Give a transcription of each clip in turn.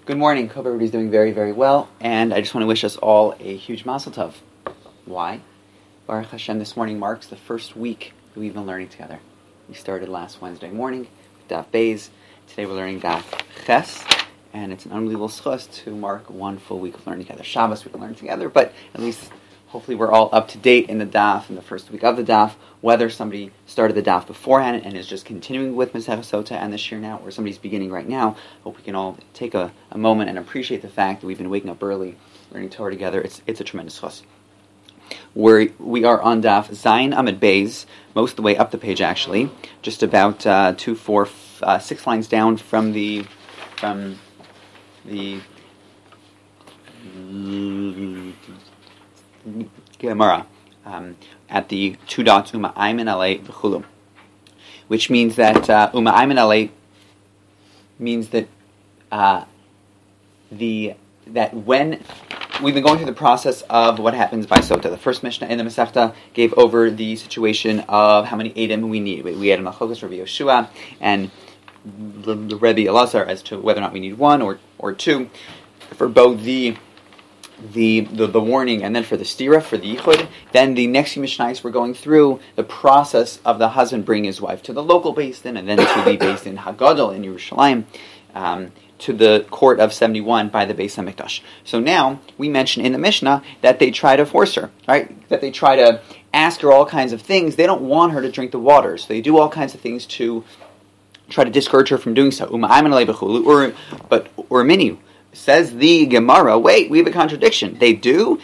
Good morning. Hope everybody's doing very, very well. And I just want to wish us all a huge mazel tov. Why? Baruch Hashem, this morning marks the first week that we've been learning together. We started last Wednesday morning with Daf Beis. Today we're learning Daf Ches. And it's an unbelievable schus to mark one full week of learning together. Shabbos we can learn together, but at least hopefully we're all up to date in the Daf, in the first week of the Daf, whether somebody started the Daf beforehand and is just continuing with Masechah Sota and the Shir now, or somebody's beginning right now. Hope we can all take a moment and appreciate the fact that we've been waking up early, learning Torah together. It's a tremendous schus. We are on Daf Zayin Amud Beis, most of the way up the page actually, just about 6 lines down from the Gemara, at the 2 dots Uma Ayman Alei V'chulu, which means that Uma Ayman Alei means that that when we've been going through the process of what happens by Sota. The first Mishnah in the Masechta gave over the situation of how many Eidim we need. We had a Machlokes Rabbi Yoshua and the Rebbe Elazar as to whether or not we need one or two for both the warning and then for the stira, for the yichud. Then the next few Mishnayos we're going through the process of the husband bringing his wife to the local Beis Din and then to the Beis Din Hagadol in Yerushalayim, to the court of 71 by the Beis HaMikdash. So now we mention in the Mishnah that they try to force her, right? That they try to ask her all kinds of things. They don't want her to drink the water, so they do all kinds of things to try to discourage her from doing so. But Urminu, says the Gemara, wait, we have a contradiction. They do,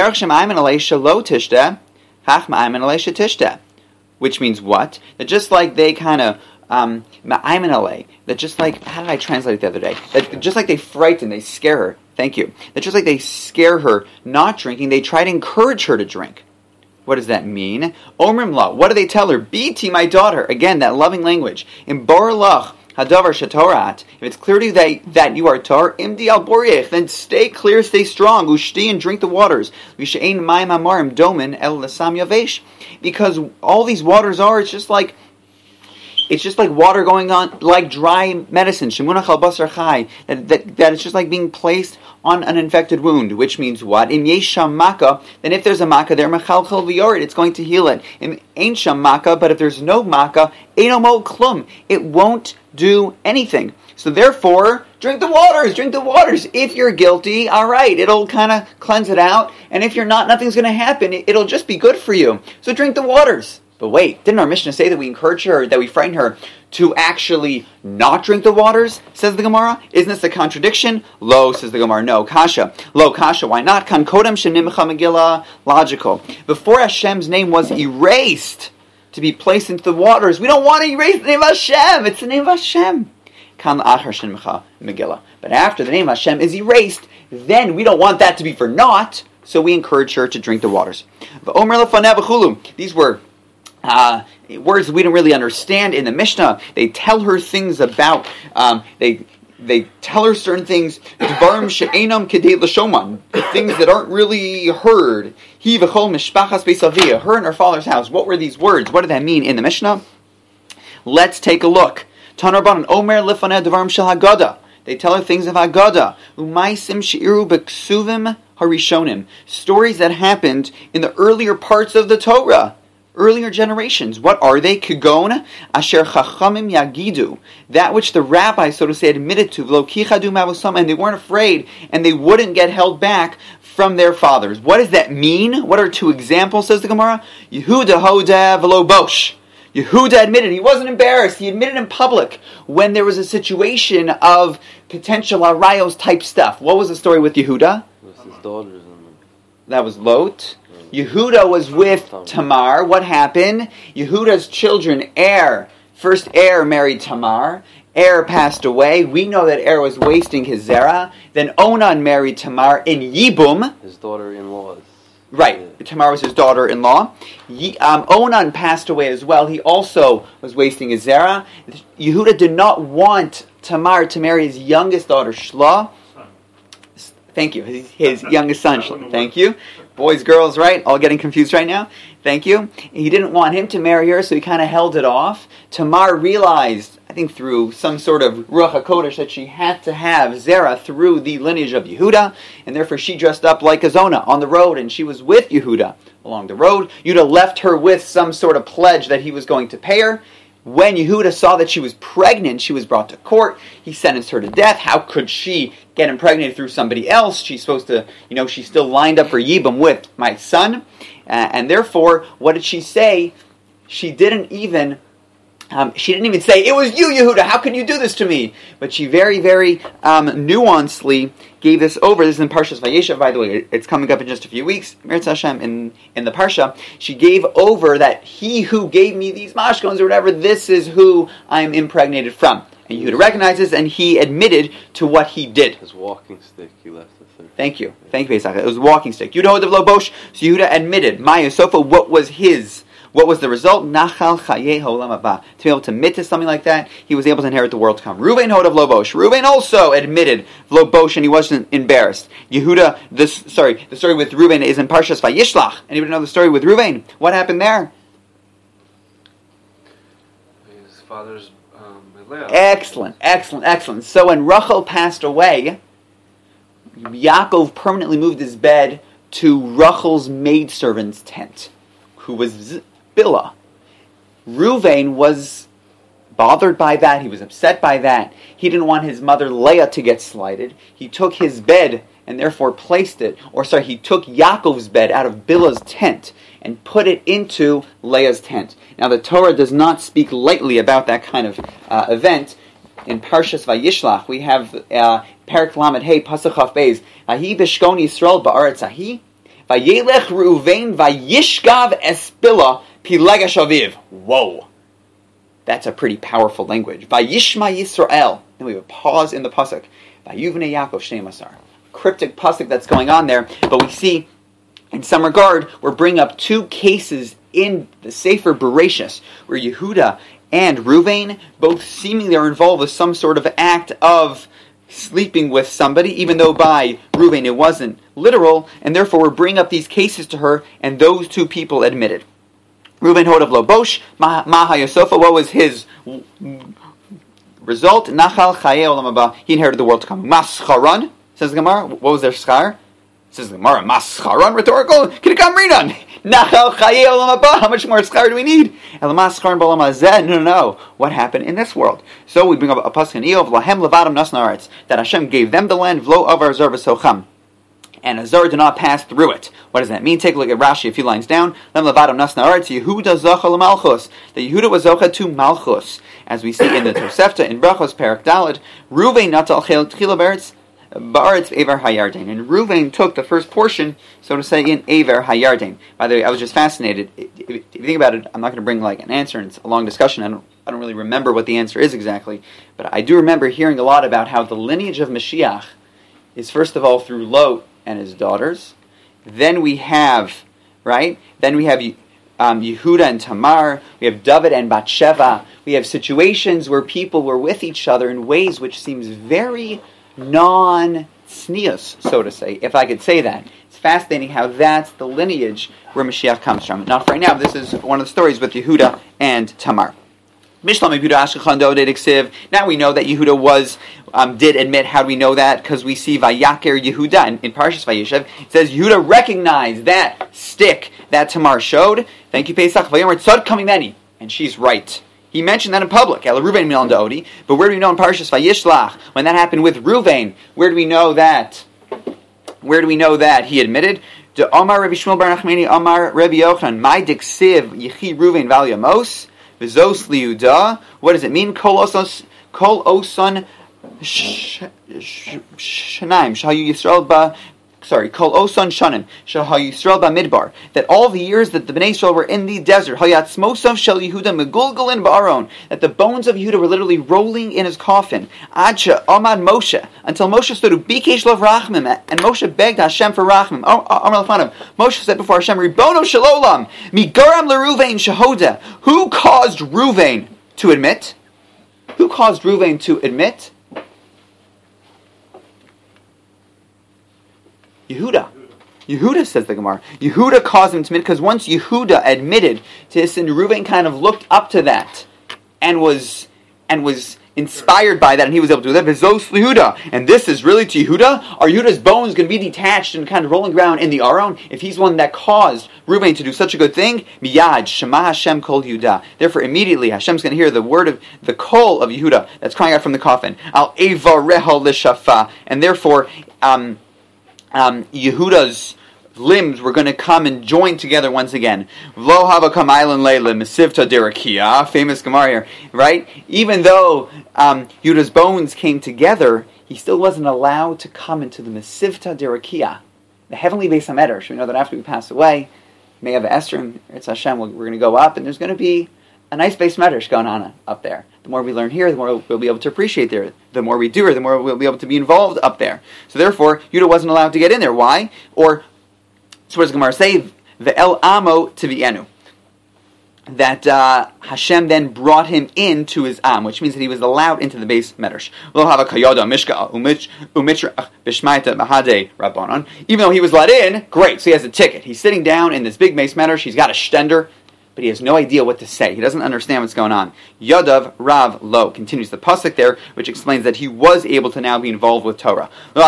which means what? That just like they kind of, that just like, how did I translate it the other day? That just like they frighten, they scare her. Thank you. That just like they scare her not drinking, they try to encourage her to drink. What does that mean? Omrim la, what do they tell her? Biti, my daughter. Again, that loving language. In Borlach, Hadavar Shatorat, if it's clear to you that you are Tar, Imdi al Boriech, then stay clear, stay strong, Ushti, and drink the waters. Vishain Maim Amarim Domin El Lasam Yavesh. Because all these waters are, it's just like water going on, like dry medicine. Shemunach al Basar Chai, that it's just like being placed on an infected wound, which means what? In Yesham Maka, then if there's a Maka there, Mechalchel V'yored, it's going to heal it. In Ein Sham Maka, but if there's no Maka, Eino Mo Klum, it won't do anything. So therefore, drink the waters. If you're guilty, all right, it'll kind of cleanse it out. And if you're not, nothing's going to happen. It'll just be good for you. So drink the waters. But wait, didn't our Mishnah say that we encourage her, that we frighten her to actually not drink the waters, says the Gemara? Isn't this a contradiction? Lo, says the Gemara, no, kasha. Lo, kasha, why not? Kan kodem shenimcha Megillah, logical. Before Hashem's name was erased to be placed into the waters, we don't want to erase the name of Hashem. It's the name of Hashem. Kan la'achar shenimcha Megillah. But after the name of Hashem is erased, then we don't want that to be for naught, so we encourage her to drink the waters. These were words we don't really understand in the Mishnah. They tell her things about, they tell her certain things, things that aren't really heard. Her and her father's house. What were these words? What did that mean in the Mishnah? Let's take a look. Tanarban Omer Lifaneh Devarim Shel Haggadah. They tell her things of Haggadah. Umaisim Sheiru Beksuvim Harishonim. Stories that happened in the earlier parts of the Torah. Earlier generations. What are they? Kigon Asher Chachamim Yagidu. That which the rabbis, so to say, admitted to. V'lo kichadu mavosam, and they weren't afraid, and they wouldn't get held back from their fathers. What does that mean? What are 2 examples, says the Gemara? Yehuda Hoda V'lo Bosh. Yehuda admitted, he wasn't embarrassed, he admitted in public when there was a situation of potential arayos type stuff. What was the story with Yehuda? His daughters. That was Lot. Yehuda was with Tamar. What happened? Yehuda's children, first Er married Tamar. Er passed away. We know that Er was wasting his zera. Then Onan married Tamar in Yibum. His daughter-in-law. Right. Yeah. Tamar was his daughter-in-law. Onan passed away as well. He also was wasting his zera. Yehuda did not want Tamar to marry his youngest daughter, Shlah. Thank you. His youngest son, Shlah. Thank you. Boys, girls, right? All getting confused right now? Thank you. He didn't want him to marry her, so he kind of held it off. Tamar realized I think through some sort of Ruach HaKodesh, that she had to have Zerah through the lineage of Yehuda, and therefore she dressed up like a Zonah on the road, and she was with Yehuda along the road. Yehuda left her with some sort of pledge that he was going to pay her. When Yehuda saw that she was pregnant, she was brought to court. He sentenced her to death. How could she get impregnated through somebody else? She's supposed to, she's still lined up for Yibam with my son. And therefore, what did she say? She didn't even say, it was you, Yehuda, how can you do this to me? But she very, very nuancedly gave this over. This is in Parshas Vayeshev, by the way. It's coming up in just a few weeks. Meretz Hashem, in the Parsha. She gave over that he who gave me these mashkons or whatever, this is who I'm impregnated from. And Yehuda recognizes, and he admitted to what he did. His walking stick, he left the thing. Thank you, Pesach. It was a walking stick. Yehuda Hodav Lo Bosh. So Yehuda admitted, Maya Sofa, what was his? What was the result? Nachal Chaye Holam Haba. To be able to admit to something like that, he was able to inherit the world to come. Reuven Hodav Lo Bosh. Reuven also admitted Lo Bosh, and he wasn't embarrassed. Yehuda, the story with Reuven is in Parshas Vayishlach. Anybody know the story with Reuven? What happened there? His father's Excellent. So when Rachel passed away, Yaakov permanently moved his bed to Rachel's maidservant's tent, who was Bilhah. Reuven was bothered by that. He was upset by that. He didn't want his mother Leah to get slighted. He took his bed and therefore he took Yaakov's bed out of Bilhah's tent and put it into Leah's tent. Now the Torah does not speak lightly about that kind of event. In Parshas Vayishlach, we have Perek Lamed Hey Pasuk Chaf Beis. Ahi b'shkon Yisrael ba'aretz ahi. Vayelech Reuven vayishgav es Bilhah pilegash aviv. Whoa. That's a pretty powerful language. Vayishma Yisrael. Then we have a pause in the pasuk. Vayuvnei Yaakov shnei masar. Cryptic pasuk that's going on there, but we see, in some regard, we're bringing up two cases in the Sefer Bereshis where Yehuda and Reuven both seemingly are involved with some sort of act of sleeping with somebody, even though by Reuven it wasn't literal, and therefore we're bringing up these cases to her, and those two people admitted. Reuven Hodav Lo Bosh, Maha Yosofa, what was his result? Nachal Chaye Olam Haba, he inherited the world to come. Mascharan, says the Gemara, what was their schar? Says the Gemara, Mascharan, rhetorical, Kidikam Rinan. Nachal Chaye Olam Haba, how much more schar do we need? No. What happened in this world? So we bring up a pasuk in Eov, Lahem Levadam Nas Naaretz, that Hashem gave them the land, V'lo Avar Zar V'socham, and a Zar did not pass through it. What does that mean? Take a look at Rashi a few lines down. Lem Levadam Nas Naaretz, Yehuda Zocha LeMalchus, that Yehuda was Zocha to Malchus, as we see in the Tosefta, in Brachos Perek Daled, Reuven Natal Chila Beretz, Ba'aretz Aver Hayarden. And Reuven took the first portion, so to say, in Aver Hayarden. By the way, I was just fascinated. If you think about it, I'm not going to bring an answer, and it's a long discussion. I don't really remember what the answer is exactly, but I do remember hearing a lot about how the lineage of Mashiach is first of all through Lot and his daughters. Then we have, Yehuda and Tamar. We have David and Bathsheba. We have situations where people were with each other in ways which seems very non-sneus, so to say, if I could say that. It's fascinating how that's the lineage where Mashiach comes from. Not for right now, this is one of the stories with Yehuda and Tamar. Now we know that Yehuda did admit. How do we know that? Because we see Vayaker Yehuda in Parshas Vayeshev. It says Yehuda recognized that stick that Tamar showed. Thank you, Pesach. And she's right. He mentioned that in public. But where do we know in Parshas Vayishlach when that happened with Reuven? Where do we know that? He admitted. Omar Rabbi Shmuel Bar Nachmani Omar Rabbi Yochanan My diksiv Yechi Reuven Val Yamos V'zos Liuda. What does it mean? Kol oson shanaim Shahayu Yisrael Ba. Kol Osan Shanim, Shahayu Yisrael Bamidbar, that all the years that the Bnei Yisrael were in the desert, Hayatzmosav Shel Yehuda Megulgalin Ba'aron, that the bones of Yehuda were literally rolling in his coffin. Adsha Amad Moshe, until Moshe stood Bikesh Lov Rachmim, and Moshe begged Hashem for Rachmim. Amar Lefanav, Moshe said before Hashem, Ribono Shalolam, Migaram LeRuvain Shahoda. Who caused Reuven to admit? Yehuda, says the Gemara. Yehuda caused him to admit, because once Yehuda admitted to his sin, Reuven kind of looked up to that and was and was inspired by that, and he was able to do that. V'zos Yehuda, and this is really to Yehuda. Are Yehuda's bones going to be detached and kind of rolling around in the Aron if he's one that caused Reuben to do such a good thing? Miyad Shema Hashem Kol Yehuda. Therefore, immediately Hashem's going to hear the word of the call of Yehuda that's crying out from the coffin. Al Evareha L'Shafa, and therefore Yehuda's limbs were going to come and join together once again. Lo hava kamaylan leila mesivta derakia, famous Gemara here, right? Even though Yudah's bones came together, he still wasn't allowed to come into the mesivta derakia, the heavenly Beis HaMedrash. We know that after we pass away, may have Esther and It's Hashem, we're going to go up, and there's going to be a nice Beis HaMedrash going on up there. The more we learn here, the more we'll be able to appreciate there. The more we do it, the more we'll be able to be involved up there. So therefore, Yudah wasn't allowed to get in there. Why? So what does Gemara say? Ve'el amo tivienu. That Hashem then brought him into his am, which means that he was allowed into the Beis Medrash. Lo hava kayoda mishka umitra b'shmaita mahade rabbanon. Even though he was let in, great. So he has a ticket. He's sitting down in this big Beis Medrash. He's got a shtender, but he has no idea what to say. He doesn't understand what's going on. Yadav Rav Lo continues the pasuk there, which explains that he was able to now be involved with Torah. Yeah,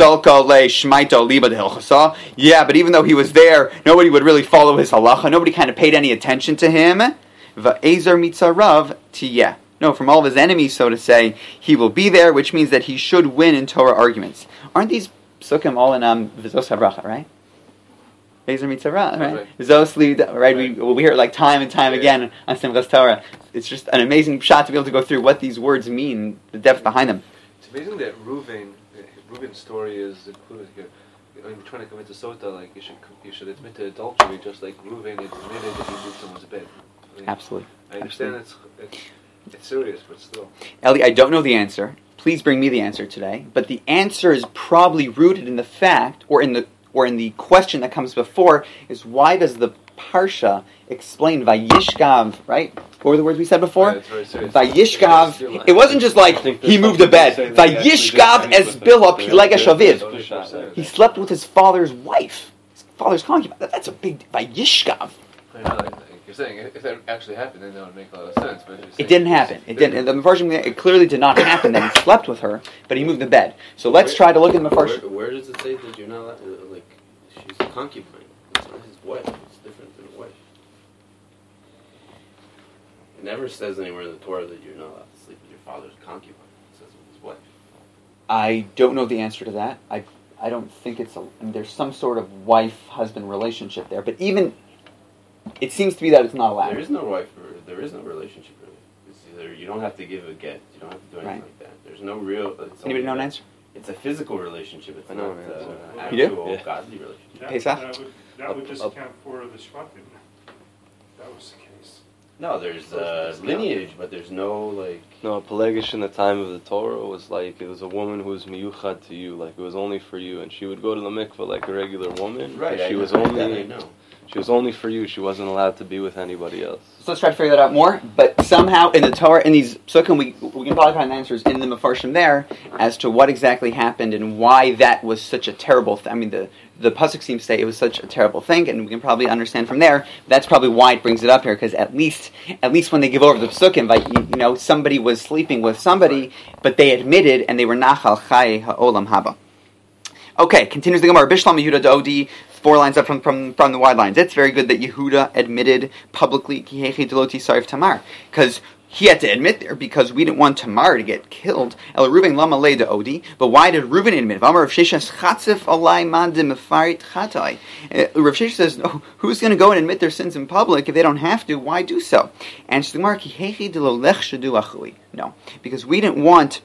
but even though he was there, nobody would really follow his halacha. Nobody kind of paid any attention to him. Va'ezer mitzarav tiyeh. No, from all of his enemies, so to say, he will be there, which means that he should win in Torah arguments. Aren't these psukim all in V'zos HaBracha, right? Bezer Mitzvah, right? Zosli, right? We hear it like time and time again on Simchas Torah. It's just an amazing shot to be able to go through what these words mean, the depth behind them. It's amazing that Reuven's story is included here. When you're trying to commit to sota, like you should admit to adultery, just like Reuven admitted that he moved someone's bed. Absolutely. I understand it's serious, but still. Ellie, I don't know the answer. Please bring me the answer today. But the answer is probably rooted in the fact, or in the question that comes before, is why does the Parsha explain Vayishkav, right? What were the words we said before? Vayishkav. It wasn't just like he moved a bed. Vayishkav es bila pilega shaviv. He slept with his father's wife, his father's concubine. That's a big Vayishkav. I know, like you're saying, if that actually happened, then that would make a lot of sense. But it didn't happen. It didn't. The Mefarshim, it clearly did not happen that he slept with her, but he moved the bed. So let's try to look in the Mefarshim. Where does it say that you're not allowed, like, she's a concubine? It's not his wife. It's different than a wife. It never says anywhere in the Torah that you're not allowed to sleep with your father's concubine. It says with his wife. I don't know the answer to that. I don't think there's some sort of wife-husband relationship there, but even it seems to be that it's not allowed. There is no wife, there is no relationship really. It's either you don't have to give a get, you don't have to do anything like that. There's no real. Anybody know an answer? It's a physical relationship. It's not an you actual godly relationship. That would just count for the Shvatim. That was the case. No, there's lineage, but there's no like. No, Pelegish in the time of the Torah was like it was a woman who was miyuchad to you, like it was only for you, and she would go to the mikveh like a regular woman. Right. She was only for you. She wasn't allowed to be with anybody else. So let's try to figure that out more. But somehow in the Torah, in these psukim, we can probably find answers in the Mefarshim there as to what exactly happened and why that was such a terrible thing. I mean, the pasuk seems to say it was such a terrible thing, and we can probably understand from there. That's probably why it brings it up here, because at least when they give over the psukim, like, somebody was sleeping with somebody, but they admitted and they were nachal chai ha'olam haba. Okay, continues the Gemara. Bishlam Yehuda Dodi, 4 lines up from the wide lines. It's very good that Yehuda admitted publicly Kihechi Deloti Sarif Tamar, because he had to admit there because we didn't want Tamar to get killed. El Reuven Lama Le de Odi, but why did Reuven admit? Amar Rav Sheshes Chatzif Alai Mandim Mefarit Chatai. Rav Sheshes says, no, who's going to go and admit their sins in public if they don't have to? Why do so? And the Gemara Kihechi Delolech Shadu Achui. No, because we didn't want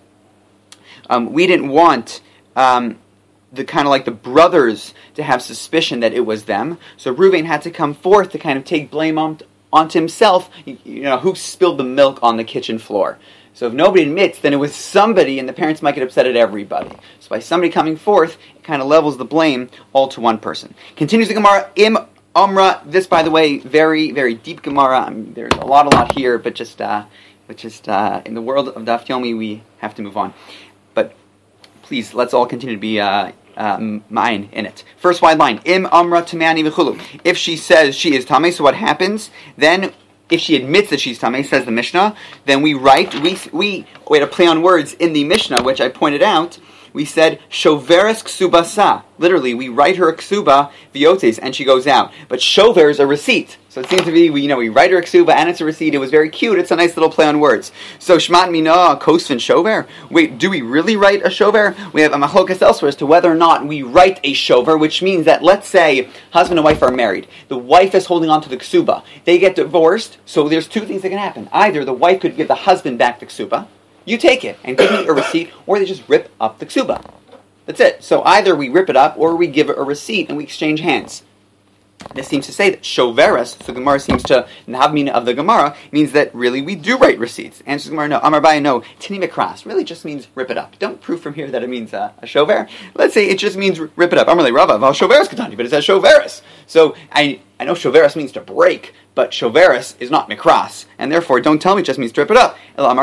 the kind of like the brothers to have suspicion that it was them. So Reuven had to come forth to kind of take blame onto himself. Who spilled the milk on the kitchen floor? So if nobody admits, then it was somebody, and the parents might get upset at everybody. So by somebody coming forth, it kind of levels the blame all to one person. Continues the Gemara, Im Amra. This, by the way, very, very deep Gemara. I mean, there's a lot here, but just in the world of Daf Yomi, we have to move on. But please, let's all continue to be mine in it. First wide line, Im Amra Tamani V'chulu. If she says she is Tamei, so what happens? Then if she admits that she's tamei, says the Mishnah, then we had a play on words in the Mishnah, which I pointed out. We said, shoveres ksubasa. Literally, we write her a ksuba, viotes, and she goes out. But shover is a receipt. So it seems to be, we write her a ksuba, and it's a receipt. It was very cute. It's a nice little play on words. So, shmat mina, kosvin shover. Wait, do we really write a shover? We have a machlokas elsewhere as to whether or not we write a shover, which means that, let's say, husband and wife are married. The wife is holding on to the ksuba. They get divorced, so there's two things that can happen. Either the wife could give the husband back the ksuba, you take it and give me a receipt, or they just rip up the ksuba. That's it. So either we rip it up, or we give it a receipt and we exchange hands. This seems to say that shoveres, so the Gemara seems to, navmina of the Gemara, means that really we do write receipts. Answers the Gemara, no. Amar Baya, no. Tini mikras, really just means rip it up. Don't prove from here that it means a shover. Let's say it just means rip it up. Amar le Rava, val shoveres katani, but it says shoveres. So I know shoveres means to break, but shoveres is not mikras, and therefore don't tell me it just means to rip it up.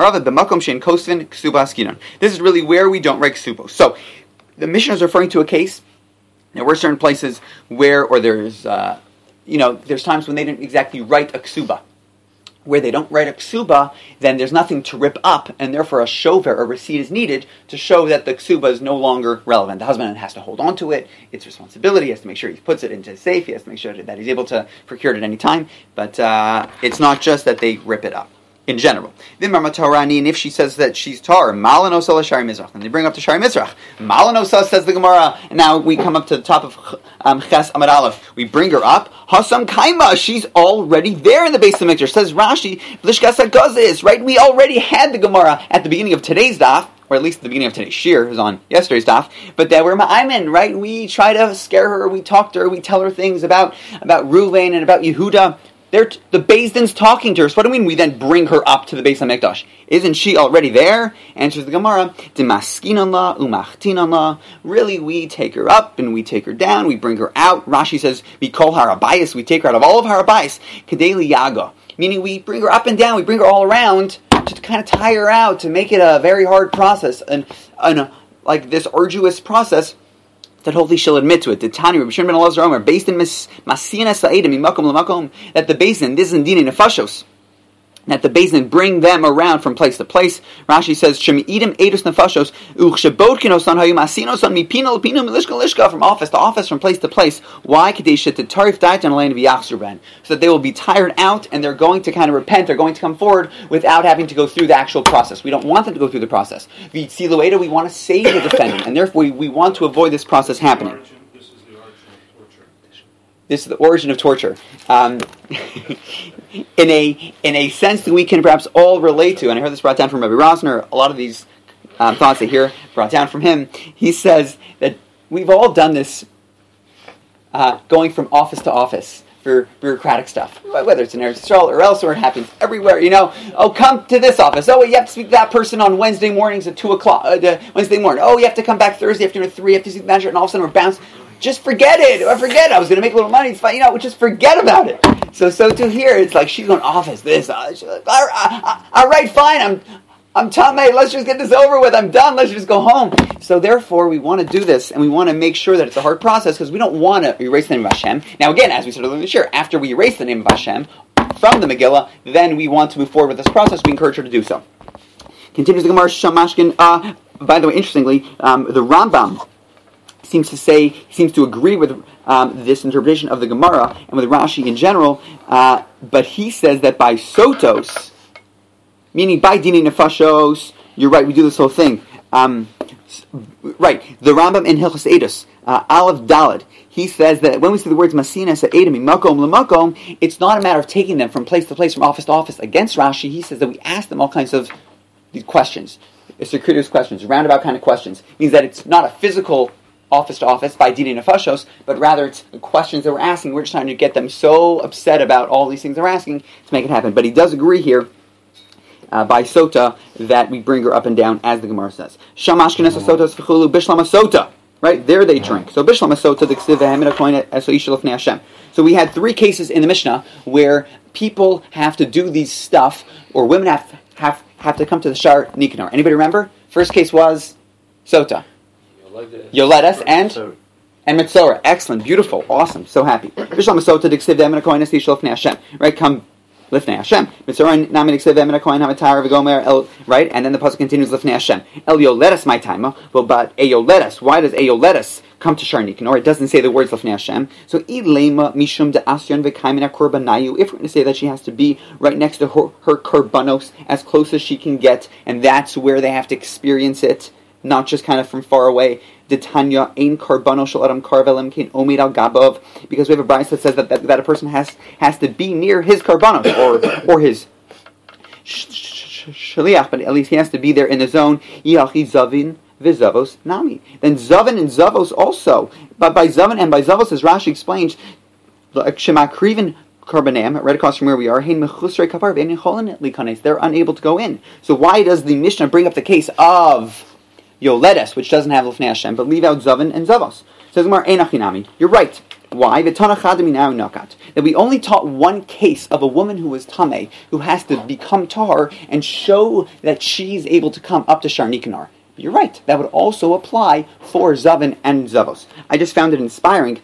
This is really where we don't write ksubos. So the Mishnah is referring to a case. There were certain places where, or there's times when they didn't exactly write a ksuba. Where they don't write a ksuba, then there's nothing to rip up, and therefore a shover, a receipt, is needed to show that the ksuba is no longer relevant. The husband has to hold on to it. It's responsibility. He has to make sure he puts it into his safe. He has to make sure that he's able to procure it at any time. But it's not just that they rip it up. In general. And if she says that she's tar, malanosa l'shari mizrach, and they bring up to shari mizrach. Malanosa, says the Gemara, and now we come up to the top of Ches Amud Aleph. We bring her up. Hasam kaima, she's already there in the base of the mikdash. Says Rashi, blishkas hagazis, right? We already had the Gemara at the beginning of today's daf, or at least at the beginning of today's shir, it was on yesterday's daf, but that we're ma'aymin, right? We try to scare her, we talk to her, we tell her things about Ruvain and about Yehuda. The Beis Din's talking to her. So what do we mean we then bring her up to the Beis HaMikdash? Isn't she already there? Answers the Gemara, Dimaskinanla umachtinanla. Really, we take her up and we take her down. We bring her out. Rashi says, we call her harabayis. We take her out of all of harabayis. Kedei liyaga. Meaning we bring her up and down. We bring her all around to kind of tire her out, to make it a very hard process. And like this arduous process, that hopefully she'll admit to it. The Tani, Rabbi Shimon ben Elazar Omer, based in Masina Sa'idim, Mimakom Lamakom, that the Beis Din, this is in Dini Nefashos, that the Beis Din bring them around from place to place. Rashi says, Shemi'idim Eidus Nefashos, Uchshebodkinosan Hayum Asinosan Mipino Lpino Milishka Lishka, from office to office, from place to place. Why? Kadesha to Tarif Daitan Alain V'Yachzurben, so that they will be tired out and they're going to kind of repent, they're going to come forward without having to go through the actual process. We don't want them to go through the process. V'Tzilueda, we want to save the defendant, and therefore we want to avoid this process happening. This is the origin of torture. In a sense that we can perhaps all relate to, and I heard this brought down from Rabbi Rosner, a lot of these thoughts I hear brought down from him. He says that we've all done this, going from office to office for bureaucratic stuff, whether it's in Eretz Yisrael or elsewhere. It happens everywhere. Oh, come to this office. Oh, you have to speak to that person on Wednesday mornings at 2:00. Wednesday morning. Oh, you have to come back Thursday afternoon at 3:00. You have to see the manager, and all of a sudden we're bounced. Just forget it. I was going to make a little money. It's fine. Just forget about it. So to here, it's like she's going office this. She's like, all right, fine. I'm tamei. Let's just get this over with. I'm done. Let's just go home. So therefore, we want to do this, and we want to make sure that it's a hard process because we don't want to erase the name of Hashem. Now, again, as we said earlier this year, after we erase the name of Hashem from the Megillah, then we want to move forward with this process. We encourage her to do so. Continues the Gemara Shamashkin. By the way, interestingly, the Rambam seems to agree with this interpretation of the Gemara and with Rashi in general, but he says that by sotos, meaning by dini nefashos, you're right, we do this whole thing. Right, the Rambam in Hilchos Eidos, Aleph Daled, he says that when we see the words Masina Sa'edim Makom Lamakom, it's not a matter of taking them from place to place, from office to office. Against Rashi, he says that we ask them all kinds of these questions, circuitous questions, roundabout kind of questions. It means that it's not a physical office to office by dini nefashos, but rather it's the questions that we're asking. We're just trying to get them so upset about all these things they're asking to make it happen. But he does agree here by sota that we bring her up and down, as the Gemara says. Shamashkenes sotas v'chulu bishlam sota. Right there, they drink. So bishlam sota d'ksiv v'hemina koine eso isha l'fnei Hashem. So we had 3 cases in the Mishnah where people have to do these stuff, or women have to come to the Shar Nikanor. Anybody remember? First case was sota. Yoledes and Metzora. Excellent, beautiful, awesome, so happy. Right, come Lifnei Hashem. Right? And then the pasuk continues, Lifnei Hashem. El yoledas my time. Well, but Eyoledas, why does Eyoledas come to Shar Nicanor? It doesn't say the words Lifnei Hashem. So, Ilema Mishum de Asyon v'kaimina korbanayu. If we're going to say that she has to be right next to her korbanos, as close as she can get, and that's where they have to experience it, not just kind of from far away. Detanya ein karbano shel adam karvelim kein omid al gabav, because we have a brayso that says that a person has to be near his karbanos or his shaliach, but at least he has to be there in the zone. Yachi zavin v'zavos nami. Then zavin and zavos also, but by zavin and by zavos, as Rashi explains, shemakriven karbanem, right across from where we are, they're unable to go in. So why does the Mishnah bring up the case of Yoledes, which doesn't have Lifnei Hashem, but leave out Zavin and Zavos? Says Gemara, Einachinami. You're right. Why? That we only taught one case of a woman who was Tameh, who has to become Tahar and show that she's able to come up to Shar Nicanor. You're right. That would also apply for Zavin and Zavos. I just found it inspiring.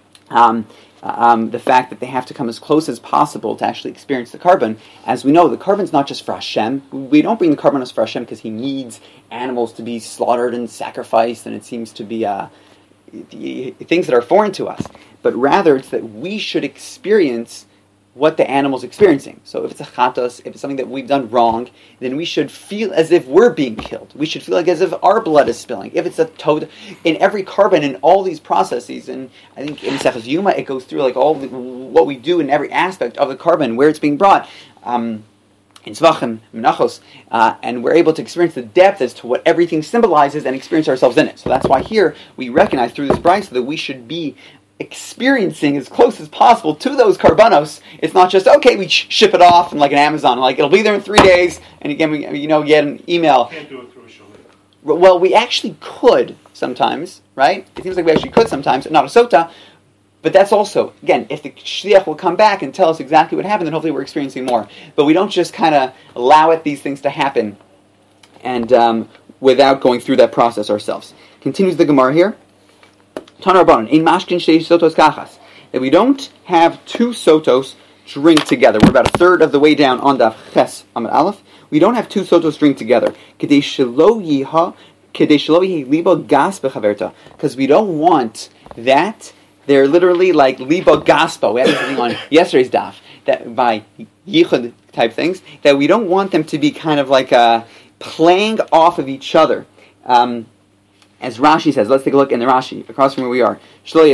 The fact that they have to come as close as possible to actually experience the carbon. As we know, the carbon's not just for Hashem. We don't bring the carbon for Hashem because he needs animals to be slaughtered and sacrificed, and it seems to be things that are foreign to us. But rather, it's that we should experience what the animal's experiencing. So if it's a chatos, if it's something that we've done wrong, then we should feel as if we're being killed. We should feel like as if our blood is spilling. If it's a toad, in every carbon, in all these processes, and I think in Sechas Yuma it goes through like what we do in every aspect of the carbon, where it's being brought. In Tzvachim, Menachos, and we're able to experience the depth as to what everything symbolizes and experience ourselves in it. So that's why here we recognize through this brayso that we should be experiencing as close as possible to those karbanos. It's not just, okay, we ship it off and like an Amazon, like it'll be there in 3 days, and again, we get an email. Can't do it through a shaliach. Well, we actually could sometimes, right? It seems like we actually could sometimes, not a sota, but that's also, again, if the shliach will come back and tell us exactly what happened, then hopefully we're experiencing more. But we don't just kind of allow these things to happen and without going through that process ourselves. Continues the Gemara here. That we don't have two sotos drink together. We're about a third of the way down on the Ches Amud Aleph. We don't have two sotos drink together. Because we don't want that. They're literally like libo gaspo. We had this thing on yesterday's daf, that by yichud type things, that we don't want them to be kind of like playing off of each other. As Rashi says, let's take a look in the Rashi, across from where we are.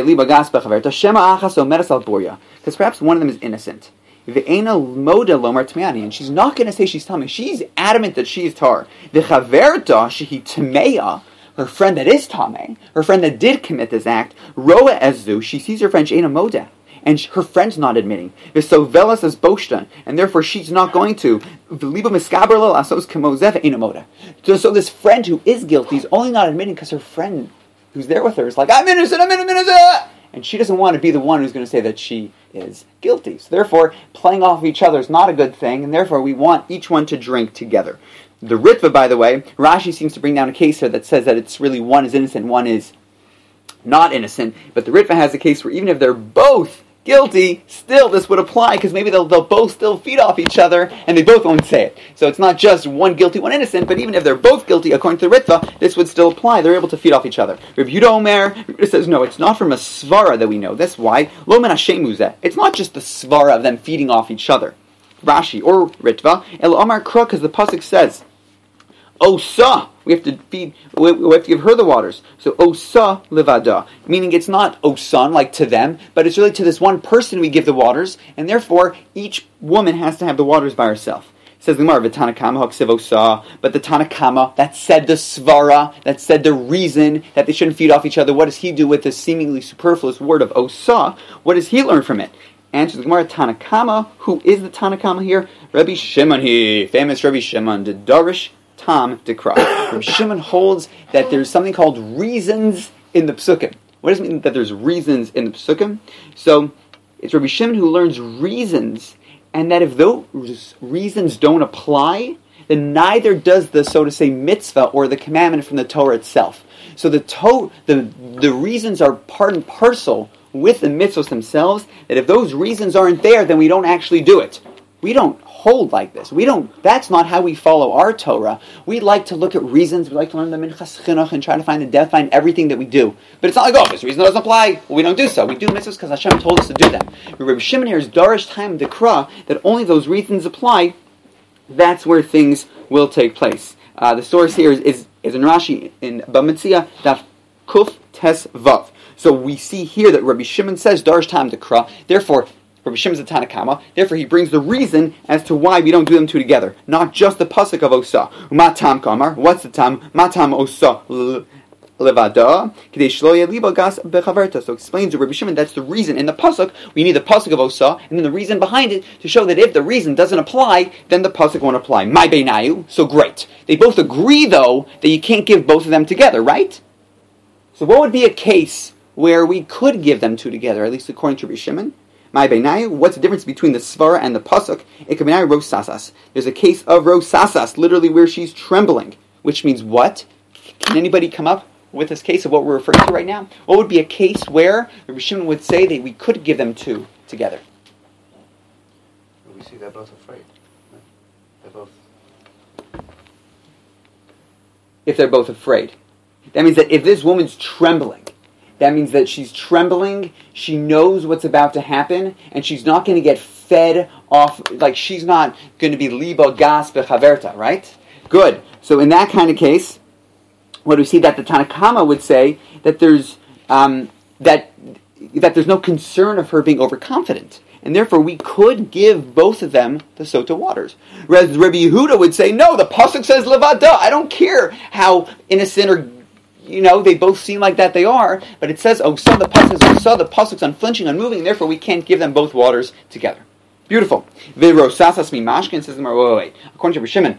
Because perhaps one of them is innocent. And she's not going to say she's tamei. She's adamant that she is tar. Her friend that is tamei, her friend that did commit this act, roa ezu, she sees her friend she'ena moda, and her friend's not admitting. So velas as boshtan, and therefore she's not going to. So this friend who is guilty is only not admitting because her friend who's there with her is like, I'm innocent, and she doesn't want to be the one who's going to say that she is guilty. So therefore, playing off each other is not a good thing, and therefore we want each one to drink together. The Ritva, by the way, Rashi seems to bring down a case here that says that it's really one is innocent, one is not innocent. But the Ritva has a case where even if they're both guilty, still this would apply, because maybe they'll both still feed off each other, and they both won't say it. So it's not just one guilty, one innocent, but even if they're both guilty, according to the Ritva, this would still apply. They're able to feed off each other. Reb Yehuda Omer says, no, it's not from a svara that we know. That's why. Lo men hashemuzeh. It's not just the svara of them feeding off each other. Rashi or Ritva. El Omar Kruk, because the pasuk says, Osa, we have to give her the waters. So Osa levada, meaning it's not Osan like to them, but it's really to this one person we give the waters, and therefore each woman has to have the waters by herself. Says the Gemara, V'Tanakama haksiv Osa, but the Tanakama that said the svara, that said the reason that they shouldn't feed off each other. What does he do with the seemingly superfluous word of Osa? What does he learn from it? Answers the Gemara, Tanakama. Who is the Tanakama here? Rabbi Shimon, famous Rabbi Shimon, the Darish Tam Dekra. Rabbi Shimon holds that there's something called reasons in the Psukim. What does it mean that there's reasons in the Psukim? So, it's Rabbi Shimon who learns reasons, and that if those reasons don't apply, then neither does the, so to say, mitzvah or the commandment from the Torah itself. So the reasons are part and parcel with the mitzvahs themselves, that if those reasons aren't there, then we don't actually do it. We don't hold like this. That's not how we follow our Torah. We like to look at reasons. We like to learn the Minchas Chinuch and try to find the depth, find everything that we do. But it's not like, this reason doesn't apply. Well, we don't do so. We do mitzvahs because Hashem told us to do them. Rabbi Shimon here is Darish Time Dekra, that only those reasons apply. That's where things will take place. The source here is in Rashi, in Bamitzia, Daf Kuf Tes Vav. So we see here that Rabbi Shimon says Darish Time Dekra, therefore Rabbi Shimon's a Tanakama, therefore he brings the reason as to why we don't do them two together, not just the pasuk of Osa. Matam Kamar, what's the tam? Matam Osa Levada, K'dei shlo yeh libo gas bechaverta. So explains to Rabbi Shimon that's the reason in the pasuk. We need the pasuk of Osa, and then the reason behind it to show that if the reason doesn't apply, then the pasuk won't apply. My beinayu, so great. They both agree though that you can't give both of them together, right? So what would be a case where we could give them two together, at least according to Rabbi Shimon? My beinayu, what's the difference between the svara and the pasuk? Ikabenayu rosasas. There's a case of rosasas, literally where she's trembling, which means what? Can anybody come up with this case of what we're referring to right now? What would be a case where Rabbi Shimon would say that we could give them two together? We see they're both afraid. They're both. If they're both afraid. That means that if this woman's trembling, that means that she's trembling, she knows what's about to happen, and she's not going to get fed off, like she's not going to be libo gas bechaverta, right? Good. So in that kind of case, what do we see? That the Tanakama would say that there's that there's no concern of her being overconfident, and therefore we could give both of them the sota waters. Whereas Rabbi Yehuda would say, no, the pasuk says levada. I don't care how innocent or they both seem like that they are, but it says Osa, the pasuk says Osa, the pasuk's unflinching, unmoving, and therefore we can't give them both waters together. Beautiful. V'rosasas mimashkin, says the Gemara, wait. According to Rabbi Shimon,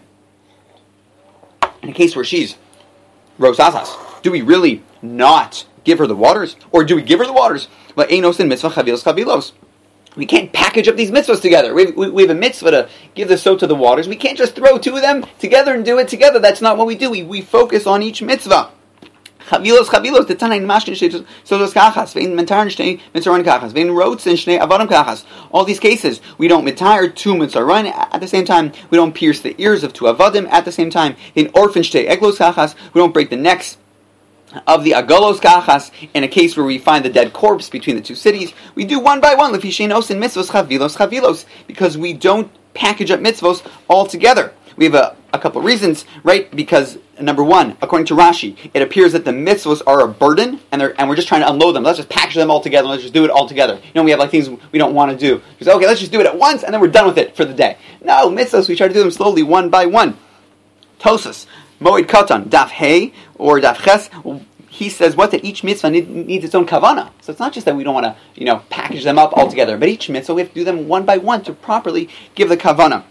in a case where she's rosasas, do we really not give her the waters? Or do we give her the waters? Einos in mitzvah chavilos chavilos. We can't package up these mitzvahs together. We have a mitzvah to give the sota the waters. We can't just throw two of them together and do it together. That's not what we do. We focus on each mitzvah. Chavilos, the Tanayin Mashkin Sotos Kachas, Vein Mentar Shnei Mitzaron Kachas, Vein Rotzen Shnei Avadim Kachas. All these cases, we don't mitire two Mitzaron at the same time. We don't pierce the ears of two Avadim at the same time. Vein Orphan Shnei Eglos Kachas. We don't break the necks of the Agalos Kachas in a case where we find the dead corpse between the two cities. We do one by one, Lefi Shein Osin Mitzvos Chavilos, because we don't package up mitzvos all together. We have a couple of reasons, right? Because number one, according to Rashi, it appears that the mitzvahs are a burden, and we're just trying to unload them. Let's just package them all together. Let's just do it all together. We have like things we don't want to do. Just, okay, let's just do it at once, and then we're done with it for the day. No, mitzvahs, we try to do them slowly, one by one. Tosas, Moed Katan, Daf Hey, or Daf Ches, he says what? That each mitzvah needs its own kavana. So it's not just that we don't want to, package them up all together, but each mitzvah we have to do them one by one to properly give the kavana.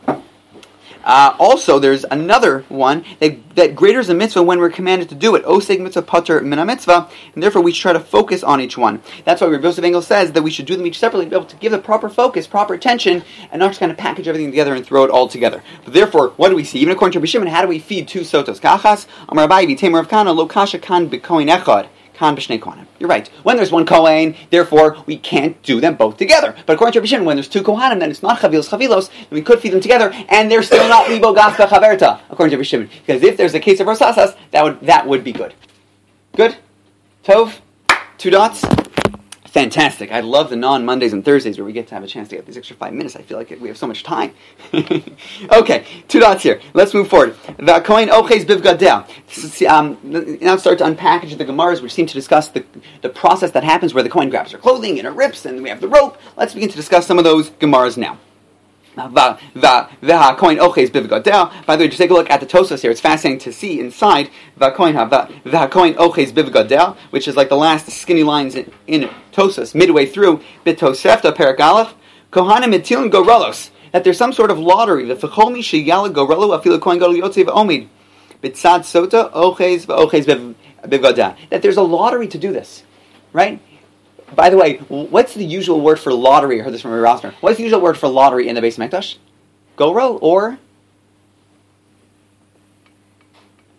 Also, there's another one that graders a mitzvah when we're commanded to do it. Oseg mitzvah pater min mitzvah, and therefore we try to focus on each one. That's why Rabbi Yosef Engel says that we should do them each separately to be able to give the proper focus, proper attention, and not just kind of package everything together and throw it all together. But therefore, what do we see? Even according to Rabbi Shimon, how do we feed two sotos? Kachas, Amar Abaye, V'Tamer of Kana, Lo Kasha Kan B'Kohen Echad. You're right. When there's one Kohen, therefore we can't do them both together. But according to Rabbi Shimon, when there's two Kohanim, then it's not Chavilos, then we could feed them together, and they're still not Libo Gaspa Chaverta, according to Rabbi Shimon. Because if there's a case of Rosasas, that would be good. Good? Tov? 2 dots? Fantastic. I love the non-Mondays and Thursdays where we get to have a chance to get these extra 5 minutes. I feel like we have so much time. Okay, 2 dots here. Let's move forward. The Kohen Oches Bivgadeh. Now start to unpackage the Gemaras, which seem to discuss the process that happens where the Kohen grabs her clothing and her rips, and we have the rope. Let's begin to discuss some of those Gemaras now. By the way, just take a look at the Tosas here. It's fascinating to see inside which is like the last skinny lines in Tosas, midway through Bitosefta Paragalach, Kohanim Etilin Gorelos, that there's some sort of lottery. The Fechomi Sheyala Gorelo Afila Kohen Gadol Yotzev Omid Bitzad Sota Oches V'Oches Bivgadah. That there's a lottery to do this, right? By the way, what's the usual word for lottery? I heard this from Rabbi Rosner. What's the usual word for lottery in the Beis Hamikdash? Gorel or?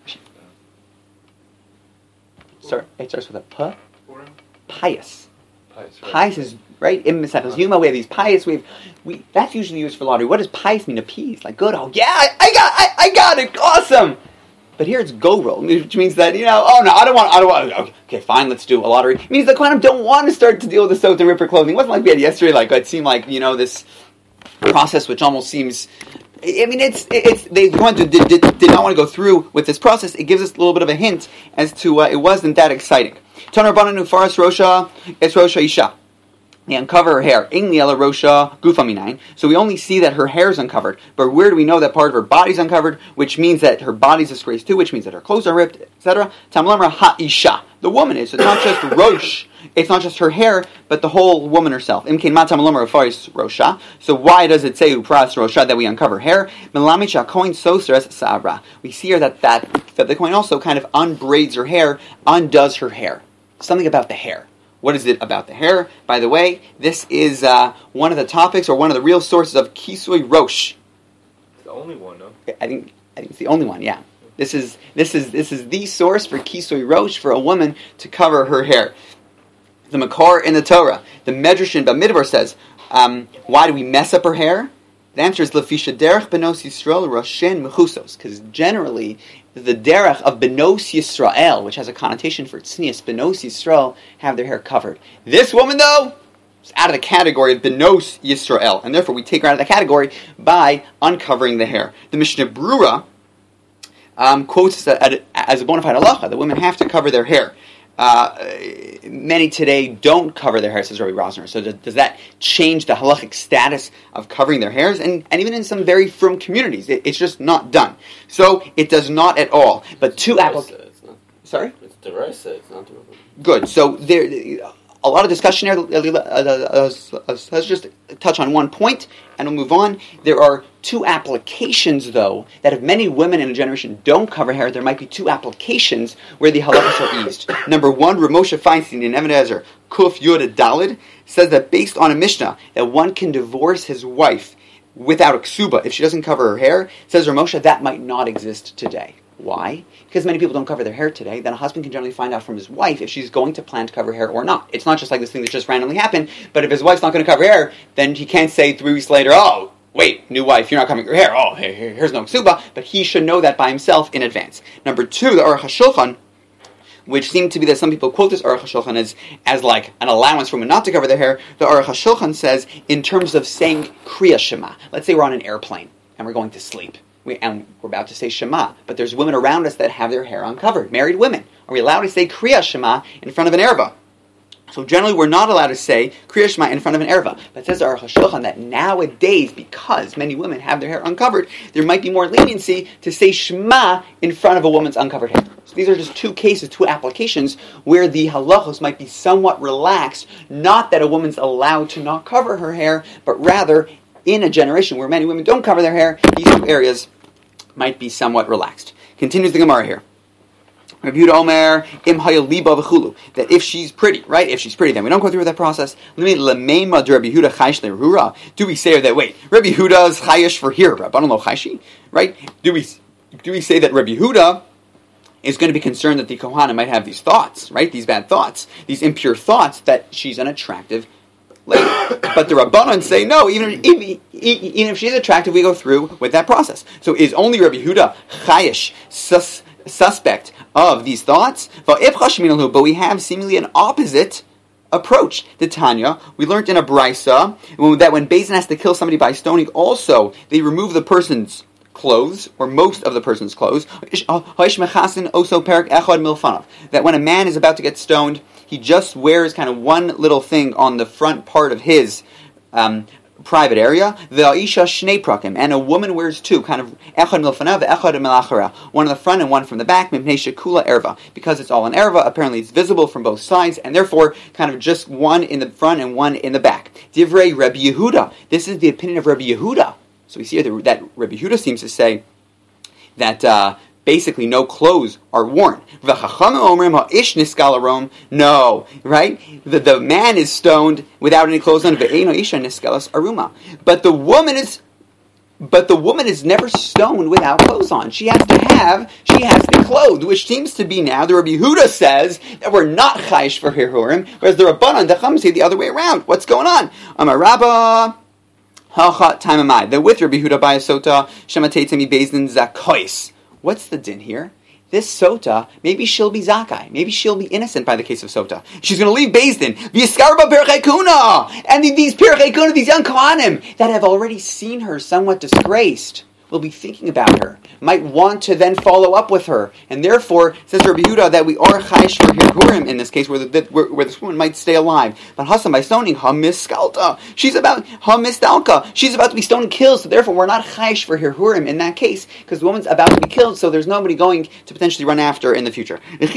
Sorry, it starts with a P. Pious. Pious, right. Pious is, right? In Mesechus Yuma, we have these pious. That's usually used for lottery. What does pious mean? Appease, like good. Oh yeah, I got it. Awesome. But here it's go roll, which means that, oh no, I don't want. Okay, fine, let's do a lottery. It means the Kohanim don't want to start to deal with the sot and ripper clothing. It wasn't like we had yesterday. Like it seemed like this process, which almost seems. I mean, they did not want to go through with this process. It gives us a little bit of a hint as to it wasn't that exciting. Toner Rabbanan Ufaras Rosha, it's Rosha Isha. They uncover her hair. Ingliela Rosha Gufa Minayin. So we only see that her hair is uncovered. But where do we know that part of her body is uncovered? Which means that her body's disgraced too, which means that her clothes are ripped, etc. Tamlamra Ha-Isha. The woman is. So it's not just Rosh. It's not just her hair, but the whole woman herself. Imkein Matamlamra Ufaris Rosha. So why does it say Upras Rosha that we uncover hair? Melamicha Koin Sosras Sabra. We see here that the Koin also kind of unbraids her hair, undoes her hair. Something about the hair. What is it about the hair? By the way, this is one of the topics or one of the real sources of Kisui Rosh. It's the only one, no? I think it's the only one. Yeah, this is the source for Kisui Rosh, for a woman to cover her hair. The Makar in the Torah, the Medrash in Bamidbar says, why do we mess up her hair? The answer is Lefisha Derech Benos Yisrael Roshen Mechusos, because generally the derech of Benos Yisrael, which has a connotation for tznius, Benos Yisrael, have their hair covered. This woman, though, is out of the category of Benos Yisrael, and therefore we take her out of the category by uncovering the hair. The Mishnah Brura quotes as a bona fide halacha that women have to cover their hair. Many today don't cover their hair, says Rabbi Rosner. So does that change the halachic status of covering their hairs? And even in some very frum communities, it's just not done. So it does not at all. But two applications. Sorry? It's derisa, it's not derisa. Good. So there, a lot of discussion here. Let's just touch on one point, and we'll move on. There are two applications, though, that if many women in a generation don't cover hair, there might be two applications where the halachas are eased. Number one, Ramosha Feinstein in Even Ezer, Kuf Yud Dalid, says that based on a Mishnah, that one can divorce his wife without a ksuba if she doesn't cover her hair. Says Ramosha, that might not exist today. Why? Because many people don't cover their hair today. Then a husband can generally find out from his wife if she's going to plan to cover hair or not. It's not just like this thing that just randomly happened, but if his wife's not going to cover hair, then he can't say 3 weeks later, oh, wait, new wife, you're not covering your hair. Oh, here's no ksuba. But he should know that by himself in advance. Number two, the Aruch HaShulchan, which seemed to be that some people quote this Aruch HaShulchan as like an allowance for women not to cover their hair. The Aruch HaShulchan says, in terms of saying Kriya Shema, let's say we're on an airplane and we're going to sleep. And we're about to say Shema, but there's women around us that have their hair uncovered, married women. Are we allowed to say Kriya Shema in front of an erva? So generally we're not allowed to say Kriya Shema in front of an erva. But it says Aruch HaShulchan that nowadays, because many women have their hair uncovered, there might be more leniency to say Shema in front of a woman's uncovered hair. So these are just two cases, two applications, where the halachos might be somewhat relaxed, not that a woman's allowed to not cover her hair, but rather in a generation where many women don't cover their hair, these two areas might be somewhat relaxed. Continues the Gemara here. Rabbi Yehuda Omer, im haya liba v'chulu, that if she's pretty, right? If she's pretty, then we don't go through that process. Do we say that, wait, Rabbi Yehuda's chayish for here, Rabbanon lo chayshi, right? Do we say that Rabbi Yehuda is going to be concerned that the Kohanim might have these thoughts, right? These bad thoughts, these impure thoughts, that she's unattractive lady. But the Rabbanon say no, even if she's attractive, we go through with that process. So is only Rabbi Yehuda chayish, suspect of these thoughts? But we have seemingly an opposite approach. The Tanya, we learned in a brisa that when Beis Din has to kill somebody by stoning, also they remove the person's clothes, or most of the person's clothes. That when a man is about to get stoned, he just wears kind of one little thing on the front part of his private area. And a woman wears two, kind of one in the front and one from the back, because it's all an erva. Apparently it's visible from both sides, and therefore kind of just one in the front and one in the back. Divrei Rabbi Yehuda. This is the opinion of Rabbi Yehuda. So we see here that Rabbi Yehuda seems to say that basically no clothes are worn. No, right? The man is stoned without any clothes on, but the woman is But the woman is never stoned without clothes on. She has to be clothed, which seems to be now, the Rabbi Yehuda says that we're not chayish for Hirhurim, whereas the Rabbanan, the Chum say the other way around. What's going on? Amar Rabbah, hacha taimamai. The with Rabbi Yehuda by a sota, shematetzemi bezdin zakois. What's the din here? This sota, maybe she'll be zakai. Maybe she'll be innocent by the case of sota. She's going to leave Beis Din. V'yiskarba pirchei kuna. And these pirchei kuna, these young kohanim that have already seen her somewhat disgraced, will be thinking about her, might want to then follow up with her. And therefore, says Rabbi Yehuda, that we are chayish for Hirhurim in this case, where this woman might stay alive. But Hasan, by stoning, ha-miskalta. She's about ha-mistalka. She's about to be stoned and killed, so therefore we're not chayish for Hirhurim in that case, because the woman's about to be killed, so there's nobody going to potentially run after her in the future. And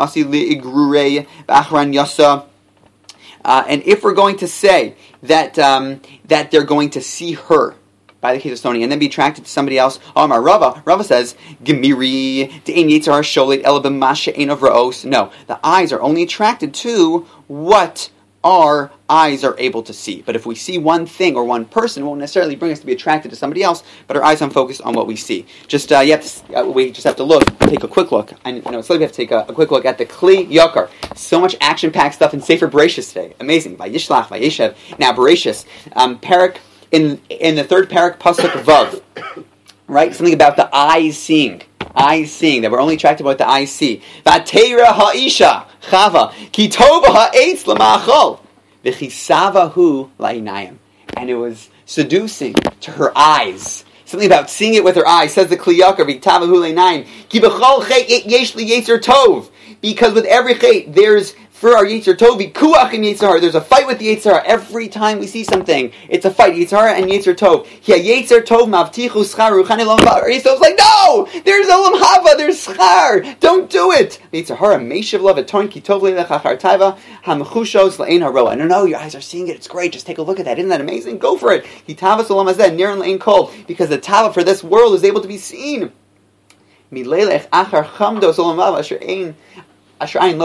if we're going to say that they're going to see her by the case of stoning, and then be attracted to somebody else. Amar Rava says, Gemiri, de'en yitzhar sholit ela b'mashe ein of ra'os. No, the eyes are only attracted to what our eyes are able to see. But if we see one thing or one person, it won't necessarily bring us to be attracted to somebody else, but our eyes are focused on what we see. We just have to take a quick look. I know it's like we have to take a quick look at the Kli Yakar. So much action-packed stuff in Sefer Bereshis today. Amazing. Vayishlach, Vayeshev. Now, Bereshis, Parak, in the third parak, pasuk vav, right? Something about the eyes seeing, that we're only attracted by what the eyes see. Vatera ha'isha chava ki tova ha'etz l'ma'achol v'chisavahu la'inayim, and it was seducing to her eyes. Something about seeing it with her eyes. Says the Kli Yakar v'tavahu la'inayim ki b'chol chet yesh li yetzer tov, because with every chet there's for our Yetzer Tov, Kuach and Yetzer Hara. There's a fight with the Yetzer Hara. Every time we see something, it's a fight. Yetzer Hara and Yetzer Tov. Yetzer Tov mavtichu schar ruchani lo mvar. Yetzer Tov's like, no! There's olam hava, there's schar! Don't do it! Yetzer Hara, meishiv lo v'torn ki tov leilech achar taiva hamchushos la'ein haroa. No, your eyes are seeing it. It's great. Just take a look at that. Isn't that amazing? Go for it. Hitavas olam hazeh, niran la'ein kol. Because the tava for this world is able to be seen. Mileilech achar chamdos olam hava asher ein we're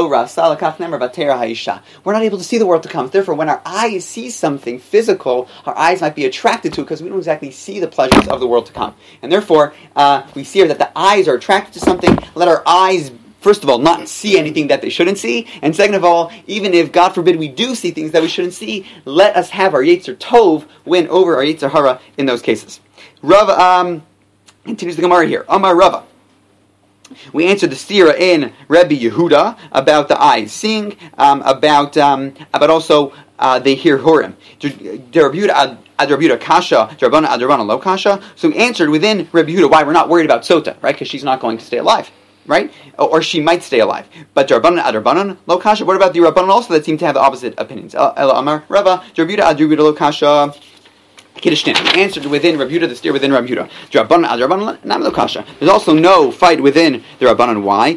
not able to see the world to come. Therefore, when our eyes see something physical, our eyes might be attracted to it because we don't exactly see the pleasures of the world to come. And therefore, we see here that the eyes are attracted to something. Let our eyes, first of all, not see anything that they shouldn't see. And second of all, even if, God forbid, we do see things that we shouldn't see, let us have our Yetzer Tov win over our Yetzer Hara in those cases. Rav continues the Gemara here. Amar Rava. We answered the stira in Rabbi Yehuda about the eyes seeing, about also the Hirhurim. Rabbi kasha, Rabbanan lo kasha. So we answered within Rabbi Yehuda why we're not worried about Sota, right? Because she's not going to stay alive, right? Or she might stay alive. But Rabbanan lo kasha. What about the Rabbanan also that seem to have the opposite opinions? Amar Rava, Rabbi Yehuda lo kasha. Kiddushin. Answered within Rabbi Yehuda, the steer within Rabbi Yehuda. There's also no fight within the Rabbanan. Why?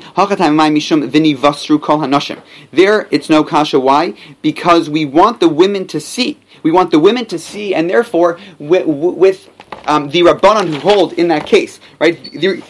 There, it's no kasha. Why? Because we want the women to see. We want the women to see, and therefore, with the Rabbanan who hold in that case, right? Because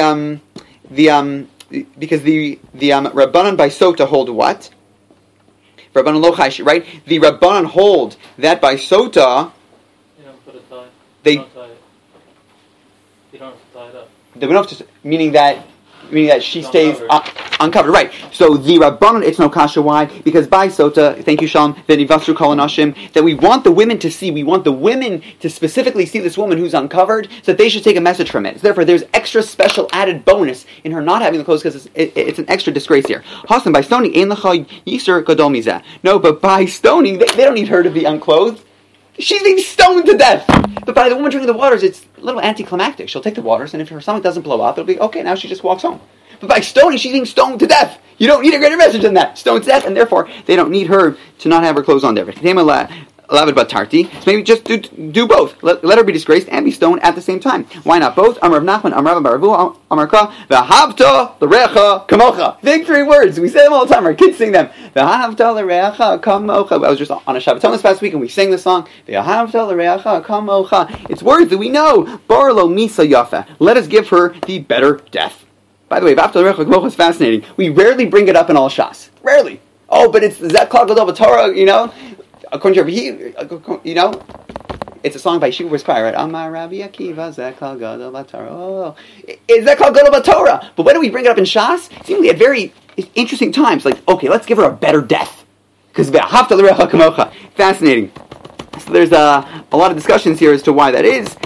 the Rabbanan by Sota hold what? Rabbanan lo chaysh, right? The Rabbanan hold that by Sota. They don't have to tie it up. They don't have to, meaning that she stays uncovered, right? So the Rabbanon, it's no kasha. Why? Because by Sota, thank you, Shalom, that we want the women to see. We want the women to specifically see this woman who's uncovered, so that they should take a message from it. So therefore, there's extra special added bonus in her not having the clothes because it's an extra disgrace here. Hasan, by stoning, ein lecha yiser gadol mizeh. No, but by stoning, they don't need her to be unclothed. She's being stoned to death. But by the woman drinking the waters, it's a little anticlimactic. She'll take the waters, and if her stomach doesn't blow up, it'll be, okay, now she just walks home. But by stoning, she's being stoned to death. You don't need a greater message than that. Stoned to death, and therefore, they don't need her to not have her clothes on there. So maybe just do both. Let her be disgraced and be stoned at the same time. Why not both? Amar Rav Nachman, Amar Rav Baravu, Amar Ka, V'ahavta l'recha kamocha. Big three words. We say them all the time. Our kids sing them. V'ahavta l'recha kamocha. I was just on a Shabbaton this past week and we sang the song. V'ahavta l'recha kamocha. It's words that we know. Barlo misa yafa. Let us give her the better death. By the way, V'ahavta l'recha kamocha is fascinating. We rarely bring it up in all Shas. Rarely. Oh, but it's Zek Klal Gadol B'Torah, you know. According to Rabbi, It's a song by Shiva Choir, right? Amar Rabbi Akiva Zekal Gadol Batorah. Oh, is that called Gadol Batorah? But when do we bring it up in Shas? Seemingly at very interesting times. Like, okay, let's give her a better death. Because fascinating. So there's a lot of discussions here as to why that is.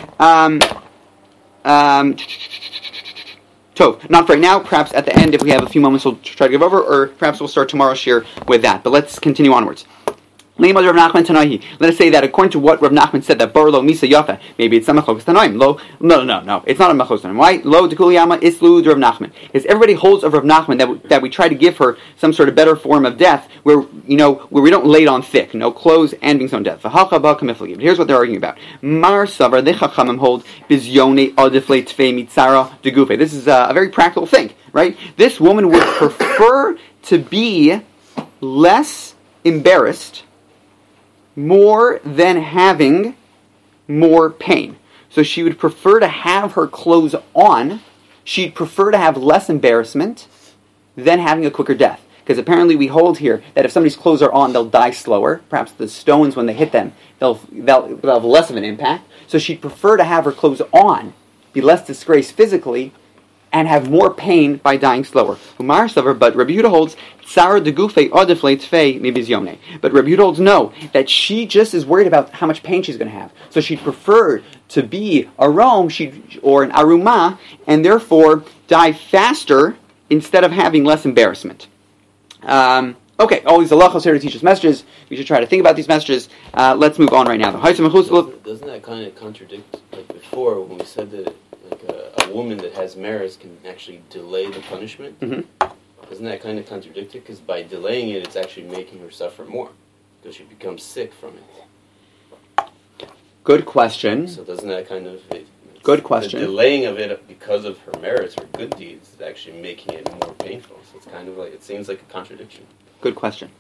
Not for right now. Perhaps at the end, if we have a few moments, we'll try to give over, or perhaps we'll start tomorrow's shir with that. But let's continue onwards. Let us say that according to what Rav Nachman said, that Bar Lo Misa Yafa, maybe it's a Machlokas Tanoim. No, it's not a Machlokas Tanoim. Why? Lo Dekuliyama Islu Rav Nachman. Because everybody holds of Rav Nachman that we try to give her some sort of better form of death, where we don't lay it on thick, no clothes and being sown death. But here's what they're arguing about. Mar Savar the Chachamim hold Bizyone Adifle Tfei Mitzara Degufe. This is a very practical thing, right? This woman would prefer to be less embarrassed more than having more pain. So she would prefer to have her clothes on. She'd prefer to have less embarrassment than having a quicker death. Because apparently we hold here that if somebody's clothes are on, they'll die slower. Perhaps the stones, when they hit them, they'll have less of an impact. So she'd prefer to have her clothes on, be less disgraced physically, and have more pain by dying slower. But Rabbi Yehuda holds Tzara degufe adifle tfei mibizyone. But Rabbi Yehuda holds no, that she just is worried about how much pain she's going to have. So she'd prefer to be a Rome or an Aruma, and therefore die faster instead of having less embarrassment. Okay, all these halachos here to teach us messages. We should try to think about these messages. Let's move on right now. Doesn't that kind of contradict, like before, when we said that a woman that has merits can actually delay the punishment? Mm-hmm. Doesn't that kind of contradict it? Because by delaying it, it's actually making her suffer more, because she becomes sick from it. Good question. So doesn't that kind of... Good question. The delaying of it because of her merits or good deeds is actually making it more painful. So it's kind of like, it seems like a contradiction. Good question.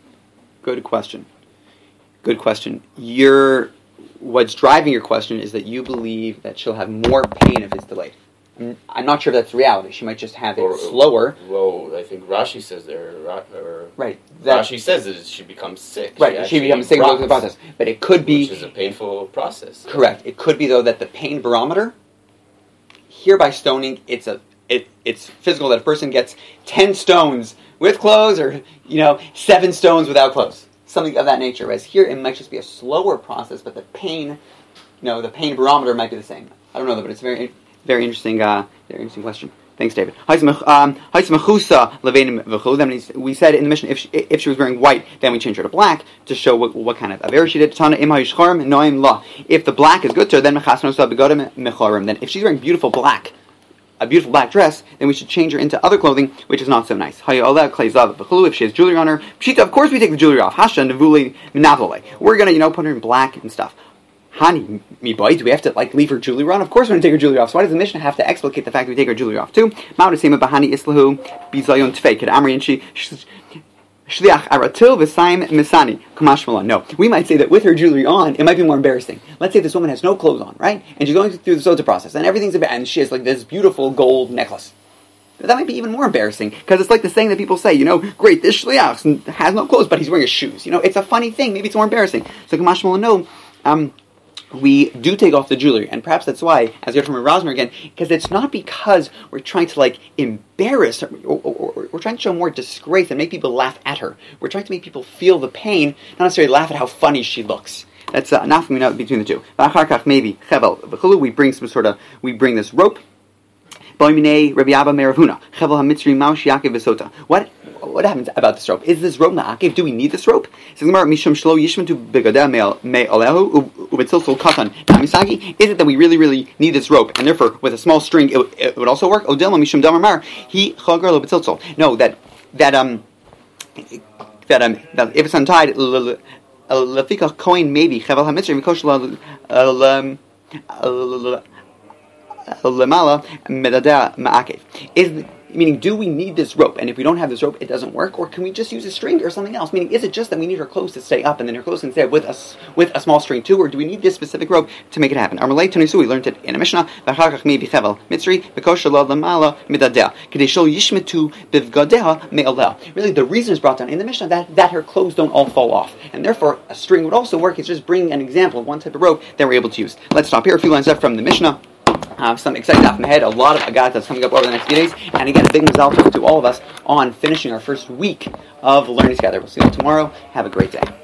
What's driving your question is that you believe that she'll have more pain if it's delayed. I'm not sure if that's reality. She might just have it slower. Well, I think Rashi says there. Right. Rashi says that she becomes sick. Right. She becomes sick in the process. But it could be... Which is a painful process. Correct. It could be, though, that the pain barometer, here by stoning, it's physical, that a person gets 10 stones with clothes or, 7 stones without clothes. Something of that nature. Whereas here, it might just be a slower process, but the pain barometer might be the same. I don't know, though, but it's very... Very interesting question. Thanks, David. Then we said in the mission, if she was wearing white, then we changed her to black to show what kind of aver she did. If the black is good to her, then then if she's wearing a beautiful black dress, then we should change her into other clothing, which is not so nice. If she has jewelry on her, of course we take the jewelry off. We're going to, put her in black and stuff. Hani, mi boy, do we have to leave her jewelry on? Of course we're going to take her jewelry off. So why does the Mishnah have to explicate the fact that we take her jewelry off too? Ma'odesema bahani islahu bizayon tfei. Ked amri and she shliach aratil v'saim misani kamashmalan. No, we might say that with her jewelry on, it might be more embarrassing. Let's say this woman has no clothes on, right? And she's going through the sota process, and everything's and she has this beautiful gold necklace. That might be even more embarrassing, because it's like the saying that people say, great, this shliach has no clothes, but he's wearing his shoes. It's a funny thing. Maybe it's more embarrassing. So kamashmalan, no. We do take off the jewelry, and perhaps that's why, as you heard from Rosmer again, because it's not because we're trying to embarrass her, or we're trying to show more disgrace and make people laugh at her. We're trying to make people feel the pain, not necessarily laugh at how funny she looks. That's enough between the two. Maybe we bring this rope. What happens about this rope? Is this rope ma'akev? Do we need this rope? Is it that we really, really need this rope, and therefore with a small string it would also work? No, that if it's untied, lefika coin maybe chevel hamitzri v'kosh lemala medada ma'akev. Meaning, do we need this rope? And if we don't have this rope, it doesn't work? Or can we just use a string or something else? Meaning, is it just that we need her clothes to stay up and then her clothes can stay up with a small string too? Or do we need this specific rope to make it happen? We learned it in a Mishnah. Really, the reason is brought down in the Mishnah that her clothes don't all fall off. And therefore, a string would also work. It's just bringing an example of one type of rope that we're able to use. Let's stop here. A few lines up from the Mishnah. Some exciting stuff in my head, a lot of agat that's coming up over the next few days, and again, a big result to all of us on finishing our first week of learning together. We'll see you all tomorrow. Have a great day.